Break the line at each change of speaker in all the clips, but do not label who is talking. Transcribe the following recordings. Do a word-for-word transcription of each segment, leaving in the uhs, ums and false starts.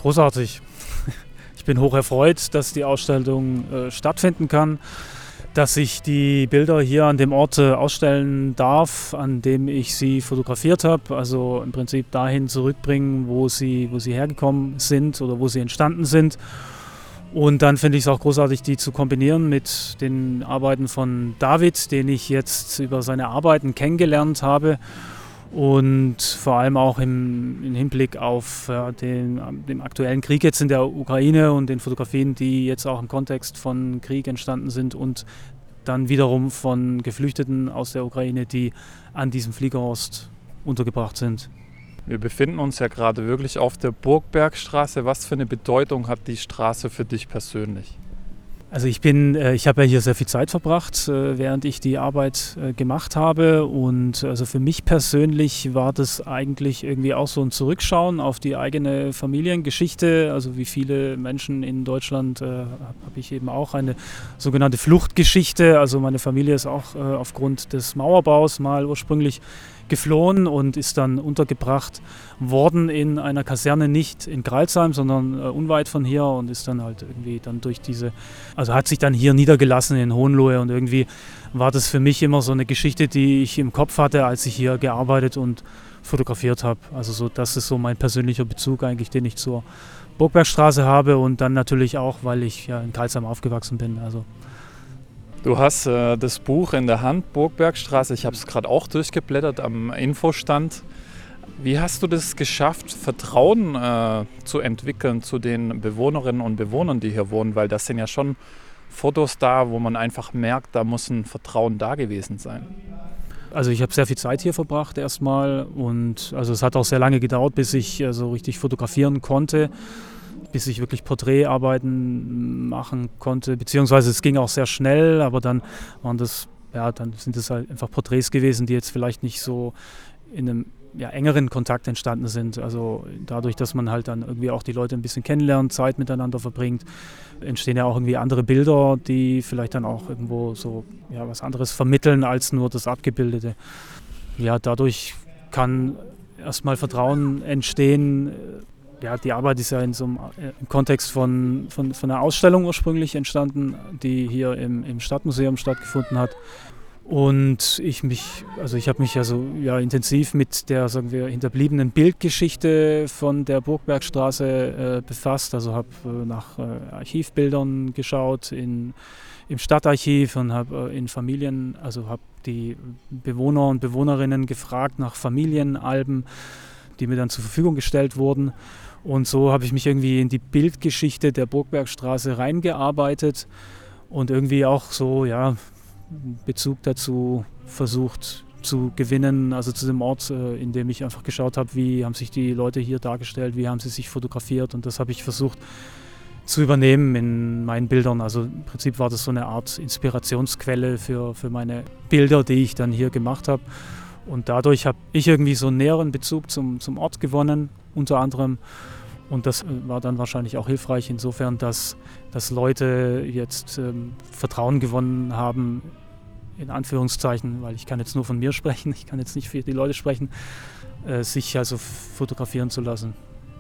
großartig. Ich bin hoch erfreut, dass die Ausstellung äh, stattfinden kann, dass ich die Bilder hier an dem Ort äh, ausstellen darf, an dem ich sie fotografiert habe. Also im Prinzip dahin zurückbringen, wo sie, wo sie hergekommen sind oder wo sie entstanden sind. Und dann finde ich es auch großartig, die zu kombinieren mit den Arbeiten von David, den ich jetzt über seine Arbeiten kennengelernt habe. Und vor allem auch im, im Hinblick auf ja, den, den aktuellen Krieg jetzt in der Ukraine und den Fotografien, die jetzt auch im Kontext von Krieg entstanden sind und dann wiederum von Geflüchteten aus der Ukraine, die an diesem Fliegerhorst untergebracht sind.
Wir befinden uns ja gerade wirklich auf der Burgbergstraße. Was für eine Bedeutung hat die Straße für dich persönlich?
Also ich bin, ich habe ja hier sehr viel Zeit verbracht, während ich die Arbeit gemacht habe, und also für mich persönlich war das eigentlich irgendwie auch so ein Zurückschauen auf die eigene Familiengeschichte. Also wie viele Menschen in Deutschland äh, habe ich eben auch eine sogenannte Fluchtgeschichte. Also meine Familie ist auch äh, aufgrund des Mauerbaus mal ursprünglich geflohen und ist dann untergebracht worden in einer Kaserne, nicht in Crailsheim, sondern äh, unweit von hier, und ist dann halt irgendwie dann durch diese, also hat sich dann hier niedergelassen in Hohenlohe, und irgendwie war das für mich immer so eine Geschichte, die ich im Kopf hatte, als ich hier gearbeitet und fotografiert habe. Also so, das ist so mein persönlicher Bezug eigentlich, den ich zur Burgbergstraße habe, und dann natürlich auch, weil ich ja in Crailsheim aufgewachsen bin. Also
Du hast äh, das Buch in der Hand, Burgbergstraße. Ich habe es gerade auch durchgeblättert am Infostand. Wie hast du das geschafft, Vertrauen äh, zu entwickeln zu den Bewohnerinnen und Bewohnern, die hier wohnen? Weil das sind ja schon Fotos da, wo man einfach merkt, da muss ein Vertrauen da gewesen sein.
Also ich habe sehr viel Zeit hier verbracht erstmal, und also es hat auch sehr lange gedauert, bis ich äh, so richtig fotografieren konnte, bis ich wirklich Porträtarbeiten machen konnte, beziehungsweise es ging auch sehr schnell, aber dann waren das, ja, dann sind es halt einfach Porträts gewesen, die jetzt vielleicht nicht so in einem ja, engeren Kontakt entstanden sind. Also dadurch, dass man halt dann irgendwie auch die Leute ein bisschen kennenlernt, Zeit miteinander verbringt, entstehen ja auch irgendwie andere Bilder, die vielleicht dann auch irgendwo so ja, was anderes vermitteln als nur das Abgebildete. Ja, dadurch kann erstmal Vertrauen entstehen. Ja, die Arbeit ist ja in so einem, im Kontext von, von, von einer Ausstellung ursprünglich entstanden, die hier im, im Stadtmuseum stattgefunden hat. Und ich mich, also ich habe mich also ja intensiv mit der, sagen wir, hinterbliebenen Bildgeschichte von der Burgbergstraße äh, befasst. Also habe äh, nach äh, Archivbildern geschaut in, im Stadtarchiv und habe äh, in Familien, also habe die Bewohner und Bewohnerinnen gefragt nach Familienalben, die mir dann zur Verfügung gestellt wurden. Und so habe ich mich irgendwie in die Bildgeschichte der Burgbergstraße reingearbeitet und irgendwie auch so, ja, Bezug dazu versucht zu gewinnen, also zu dem Ort, in dem ich einfach geschaut habe, wie haben sich die Leute hier dargestellt, wie haben sie sich fotografiert, und das habe ich versucht zu übernehmen in meinen Bildern. Also im Prinzip war das so eine Art Inspirationsquelle für, für meine Bilder, die ich dann hier gemacht habe. Und dadurch habe ich irgendwie so einen näheren Bezug zum, zum Ort gewonnen, unter anderem. Und das war dann wahrscheinlich auch hilfreich insofern, dass, dass Leute jetzt ähm, Vertrauen gewonnen haben, in Anführungszeichen, weil ich kann jetzt nur von mir sprechen, ich kann jetzt nicht für die Leute sprechen, äh, sich also fotografieren zu lassen.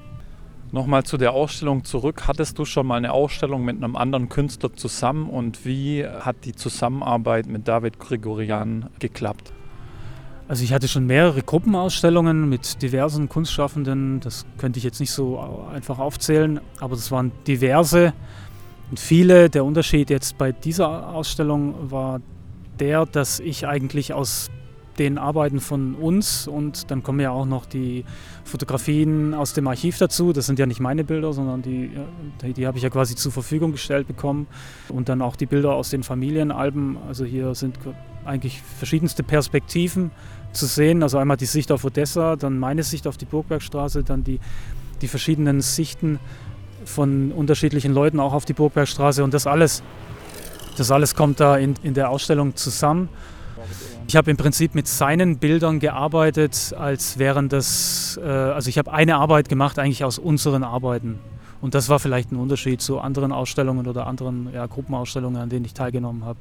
Nochmal zu der Ausstellung zurück. Hattest du schon mal eine Ausstellung mit einem anderen Künstler zusammen, und wie hat die Zusammenarbeit mit David Grigorian geklappt?
Also ich hatte schon mehrere Gruppenausstellungen mit diversen Kunstschaffenden, das könnte ich jetzt nicht so einfach aufzählen, aber das waren diverse und viele. Der Unterschied jetzt bei dieser Ausstellung war der, dass ich eigentlich aus den Arbeiten von uns, und dann kommen ja auch noch die Fotografien aus dem Archiv dazu, das sind ja nicht meine Bilder, sondern die, die, die habe ich ja quasi zur Verfügung gestellt bekommen, und dann auch die Bilder aus den Familienalben. Also hier sind eigentlich verschiedenste Perspektiven zu sehen, also einmal die Sicht auf Odessa, dann meine Sicht auf die Burgbergstraße, dann die, die verschiedenen Sichten von unterschiedlichen Leuten auch auf die Burgbergstraße, und das alles, das alles kommt da in, in der Ausstellung zusammen. Ich habe im Prinzip mit seinen Bildern gearbeitet, als wären das, äh, also ich habe eine Arbeit gemacht eigentlich aus unseren Arbeiten, und das war vielleicht ein Unterschied zu anderen Ausstellungen oder anderen ja, Gruppenausstellungen, an denen ich teilgenommen habe.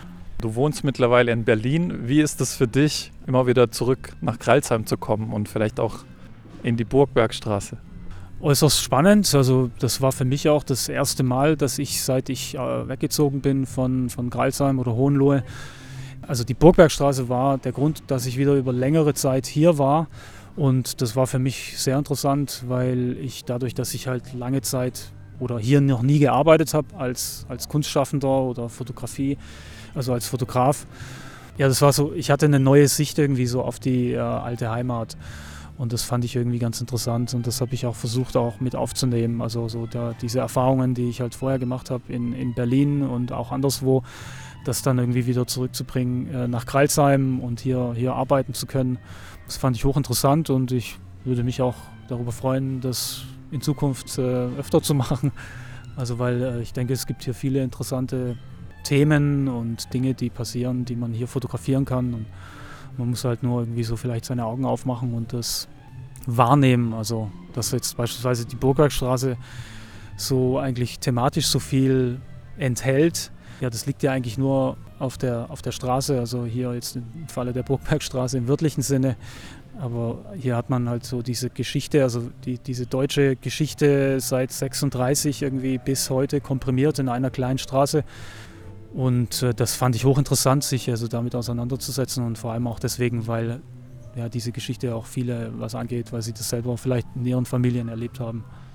Du wohnst mittlerweile in Berlin. Wie ist es für dich, immer wieder zurück nach Crailsheim zu kommen und vielleicht auch in die Burgbergstraße?
Äußerst spannend. Also das war für mich auch das erste Mal, dass ich, seit ich äh, weggezogen bin von, von Crailsheim oder Hohenlohe, also die Burgbergstraße war der Grund, dass ich wieder über längere Zeit hier war. Und das war für mich sehr interessant, weil ich dadurch, dass ich halt lange Zeit oder hier noch nie gearbeitet habe als, als Kunstschaffender oder Fotografie, also als Fotograf, ja, das war so, ich hatte eine neue Sicht irgendwie so auf die äh, alte Heimat. Und das fand ich irgendwie ganz interessant und das habe ich auch versucht auch mit aufzunehmen. Also so da, diese Erfahrungen, die ich halt vorher gemacht habe in, in Berlin und auch anderswo, das dann irgendwie wieder zurückzubringen äh, nach Crailsheim und hier, hier arbeiten zu können. Das fand ich hochinteressant und ich würde mich auch darüber freuen, das in Zukunft äh, öfter zu machen. Also weil äh, ich denke, es gibt hier viele interessante Themen und Dinge, die passieren, die man hier fotografieren kann. Und man muss halt nur irgendwie so vielleicht seine Augen aufmachen und das wahrnehmen. Also dass jetzt beispielsweise die Burgbergstraße so eigentlich thematisch so viel enthält. Ja, das liegt ja eigentlich nur auf der, auf der Straße, also hier jetzt im Falle der Burgbergstraße im wörtlichen Sinne. Aber hier hat man halt so diese Geschichte, also die, diese deutsche Geschichte seit sechsunddreißig irgendwie bis heute komprimiert in einer kleinen Straße. Und äh, das fand ich hochinteressant, sich also damit auseinanderzusetzen und vor allem auch deswegen, weil ja diese Geschichte auch viele was angeht, weil sie das selber vielleicht in ihren Familien erlebt haben.